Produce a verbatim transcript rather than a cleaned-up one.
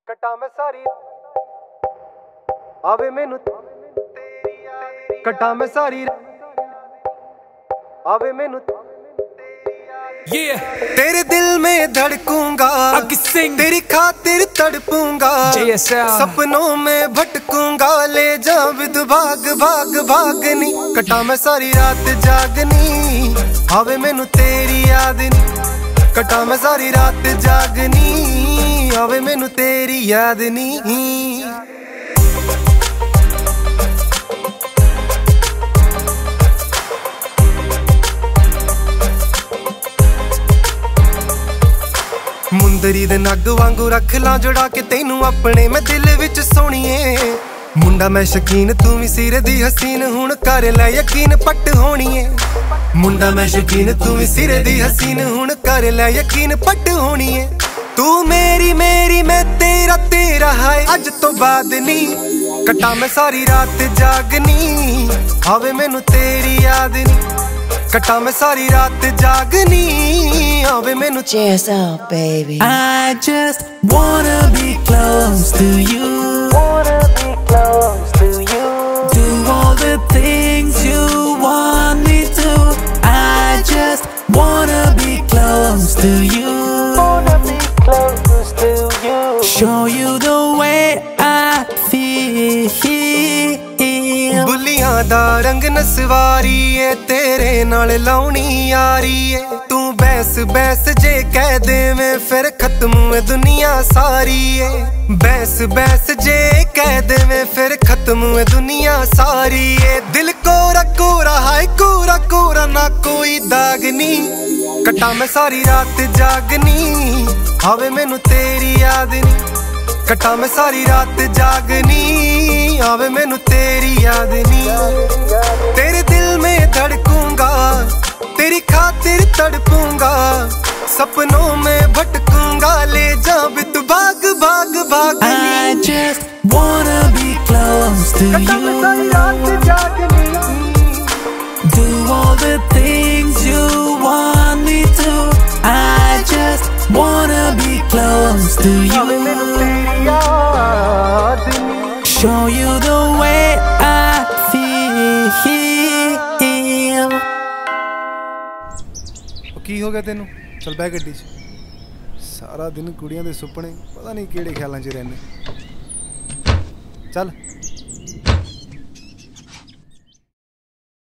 कटा मैं सारी आवे मैनू कटा मैं सारी आवे मैनू Yeah. तेरे दिल में धड़कूंगा, तेरी खातिर तड़पूंगा, सपनों में भटकूंगा, ले जा विद भाग भाग भागनी। कटा मैं सारी रात जागनी, आवे मैनू तेरी याद नी। कटा मैं सारी रात जागनी, आवे मैनू तेरी याद नी। मुंदरी दे नग वांगू रख ला जुड़ा के तेनू अपने मैं दिल विच सोणीए। मुंडा मैं शकीन तू भी सिर दी हसीन, हुण कर ले यकीन पट होणीए। मुंडा मैं शकीन तू भी सिर दी हसीन, हुण कर ले यकीन पट होणीए। तू मेरी मेरी मैं तेरा तेरा है अज तो बाद नी। कटा मैं सारी रात जागनी, आवे मैनू तेरी याद नी। कटा मैं सारी रात जागनी, आवे मैनू। Cheers up, baby. I just wanna be close to you. Wanna be close to you. Do all the things you want me to. I just wanna be close to you. Wanna be close to you. Show you the way I feel. बुलियां दा रंग नसवारी है, तेरे नाल लाउनी यारी है। तू बैस बैस जे कह दे में फिर खत्म है दुनिया सारी है। बैस बैस जे कह दे में फिर खत्म है दुनिया सारी है। दिल कोरा कोरा है कोरा कोरा ना कोई दाग नी। कटा मैं सारी रात जागनी, आवे मैनू तेरी याद नी। कटा मैं सारी रात जागनी, आवे मैनू तेरी याद नी। तेरे दिल में धड़कूंगा, तेरी खातिर तड़पूंगा, सपनों में भटकूंगा, ले जा बित भाग भाग भागनी। I just wanna be close to you. कटा मैं सारी रात जागनी, Do all the things you want me to. I just wanna be close to आवे मैनू you. तेरी याद नी। Show you the way I feel. की हो गया तेनू? चल बह गड्डी च। सारा दिन कुड़ियां दे सुपने पता नहीं केड़े ख्यालां च रहने। चल